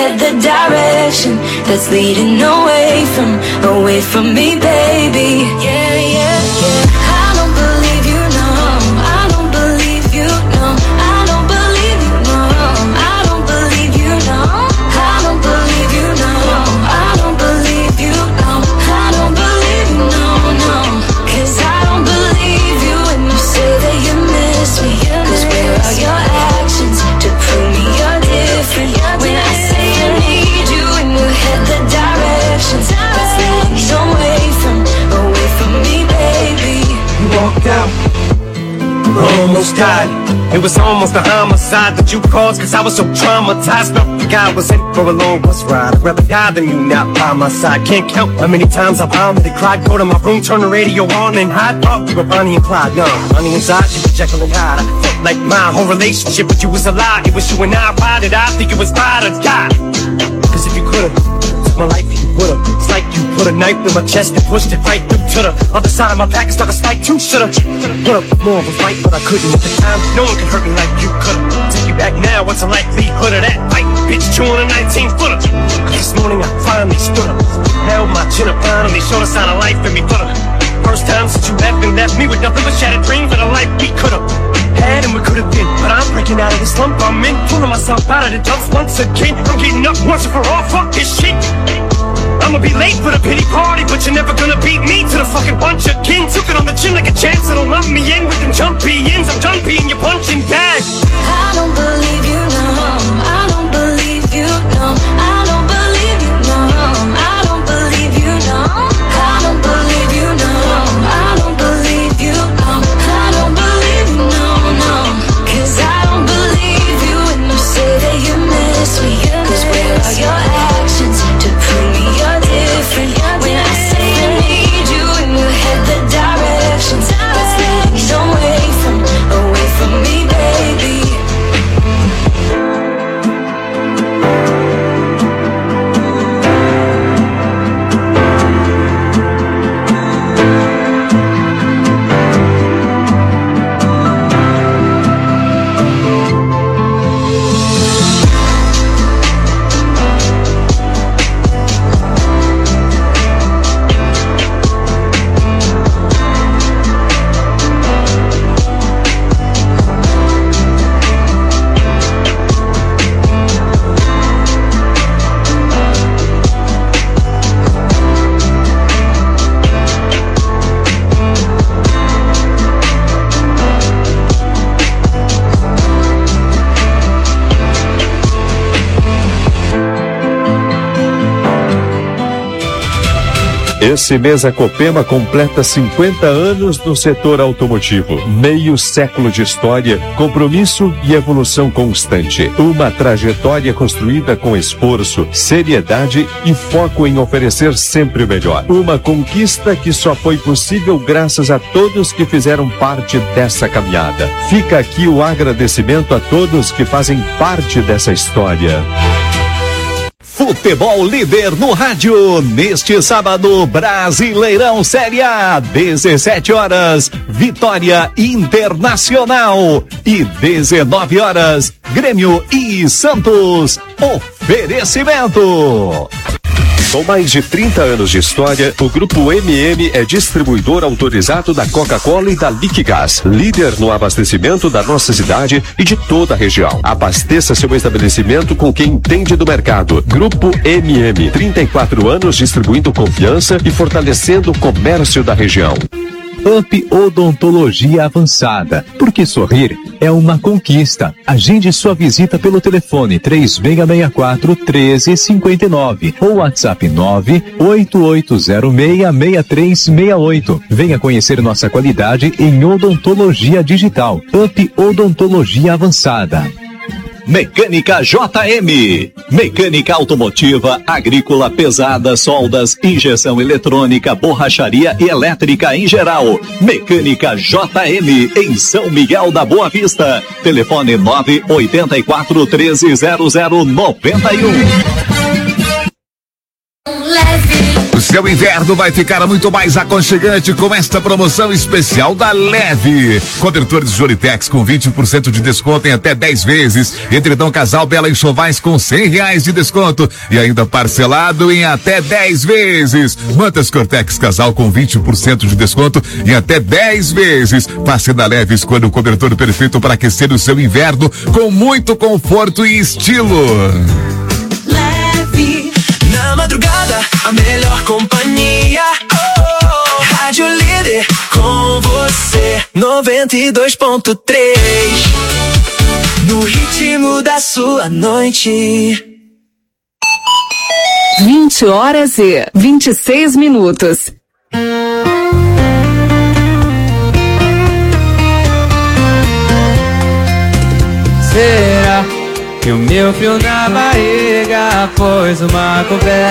head the direction that's leading away from me, baby. Yeah, yeah, yeah. I don't believe you, no. I don't believe you, no. I don't believe you, no. I don't believe you, no. I don't believe you, no. I don't believe you, no. I don't believe you, no, no. 'Cause I don't believe you when you say that you miss me. 'Cause where are your actions to prove me you're different? When I say I need you and you head the directions that's leading away from me, baby. You walked out, I almost died. It was almost a homicide that you caused, 'cause I was so traumatized. No, the guy was in for a long bus ride. I'd rather die than you not by my side. Can't count how many times I've vomited, cried, go to my room, turn the radio on and hide. Oh, you were Bonnie and Clyde. No, Bonnie inside, you were Jekyll and Hyde. I felt like my whole relationship with you was a lie. It was you and I, why did I think it was ride or die? 'Cause if you could've took my life, you would've. It's like you put a knife in my chest and pushed it right through to the other side of my back. It's like a spike too. Should've put up more of a fight, but I couldn't at the time. No one could hurt me like you could've. Take you back now, what's the likelihood of that? Fight, bitch, chewing a 19-footer. This morning I finally stood up, held my chin up, finally showed a sign of life in me. For the first time since you left me with nothing but shattered dreams of the life we could've had and we could've been. But I'm breaking out of this slump I'm in, pulling myself out of the dumps once again. I'm getting up once and for all, fuck this shit. I'ma be late for the pity party, but you're never gonna beat me to the fucking punch again. Took it on the chin like a chance, it'll lump me in with them jumpy ends. I'm done being your punching bag. I don't believe you, no. I don't believe you, no. I don't believe you, no. I don't believe you, no. I don't believe you, no. I don't believe you, no. I don't believe you, no, no. 'Cause I don't believe you when you say that you miss me. 'Cause where are your actions to prove me you're different? When I say I need you and you head the directions that's leading away from me, baby. Esse mês a Copema completa 50 anos no setor automotivo. Meio século de história, compromisso e evolução constante. Uma trajetória construída com esforço, seriedade e foco em oferecer sempre o melhor. Uma conquista que só foi possível graças a todos que fizeram parte dessa caminhada. Fica aqui o agradecimento a todos que fazem parte dessa história. Futebol líder no rádio, neste sábado, Brasileirão Série A, 17 horas, Vitória Internacional e 19 horas, Grêmio e Santos. Oferecimento. Com mais de 30 anos de história, o Grupo MM é distribuidor autorizado da Coca-Cola e da Liquigás, líder no abastecimento da nossa cidade e de toda a região. Abasteça seu estabelecimento com quem entende do mercado. Grupo MM, 34 anos distribuindo confiança e fortalecendo o comércio da região. Up Odontologia Avançada, porque sorrir é uma conquista. Agende sua visita pelo telefone 3664-1359 ou WhatsApp 98806-6368. Venha conhecer nossa qualidade em odontologia digital. Up Odontologia Avançada. Mecânica JM, mecânica automotiva, agrícola, pesada, soldas, injeção eletrônica, borracharia e elétrica em geral. Mecânica JM, em São Miguel da Boa Vista. Telefone 984-130091. Leve. O seu inverno vai ficar muito mais aconchegante com esta promoção especial da Leve. Cobertores Joritex com 20% de desconto em até 10 vezes. Edredom Casal Bela Enxovais com R$100 de desconto e ainda parcelado em até 10 vezes. Mantas Cortex Casal com 20% de desconto em até 10 vezes. Passe na Leve, escolha o cobertor perfeito para aquecer o seu inverno com muito conforto e estilo. Leve, na madrugada, a melhor companhia. Rádio Líder, com você, 92.3. No ritmo da sua noite. 20h26. Será que o meu frio na barriga pôs uma conversa?